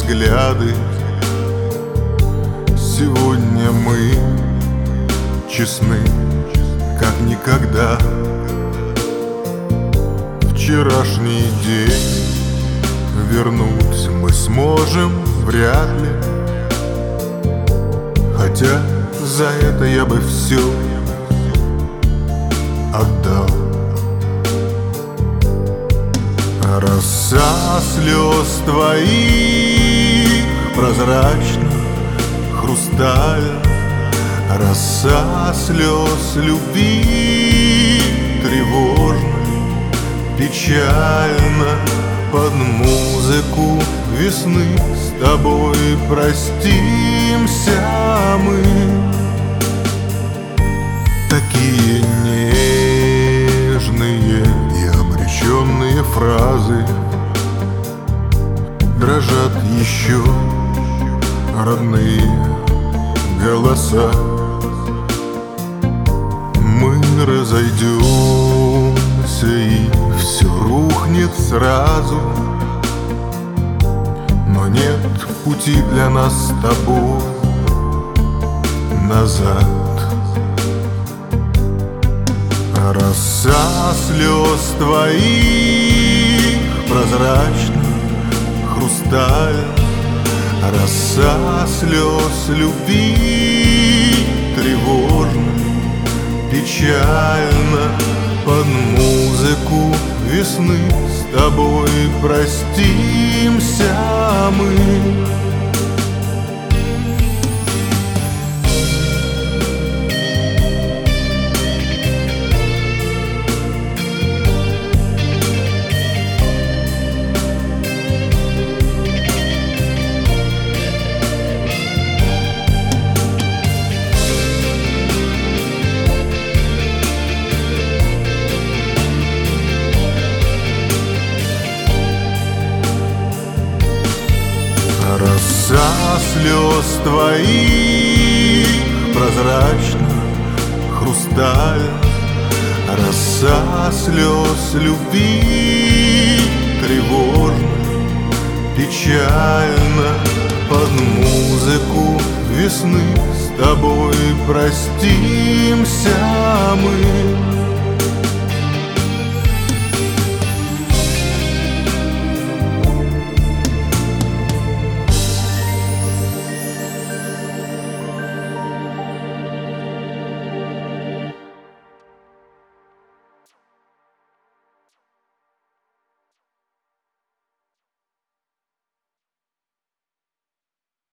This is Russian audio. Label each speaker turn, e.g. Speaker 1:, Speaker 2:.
Speaker 1: взгляды. Сегодня мы честны, как никогда. Вчерашний день вернуть мы сможем вряд ли, хотя за это я бы все отдал. Роса слез твоих прозрачна, хрусталь, роса слез любви тревожна, печально. Под музыку весны с тобой простимся мы. Такие нежные и обреченные фразы дрожат еще родные голоса. Мы разойдемся и все рухнет сразу, но нет пути для нас с тобой назад. Роса слез твоих прозрачна, хрусталь, роса слез любви тревожна, печально. Под музыку весны с тобой простимся мы. Роса слез твоих прозрачна, хрусталь, роса слез любви тревожна, печально. Под музыку весны с тобой простимся мы.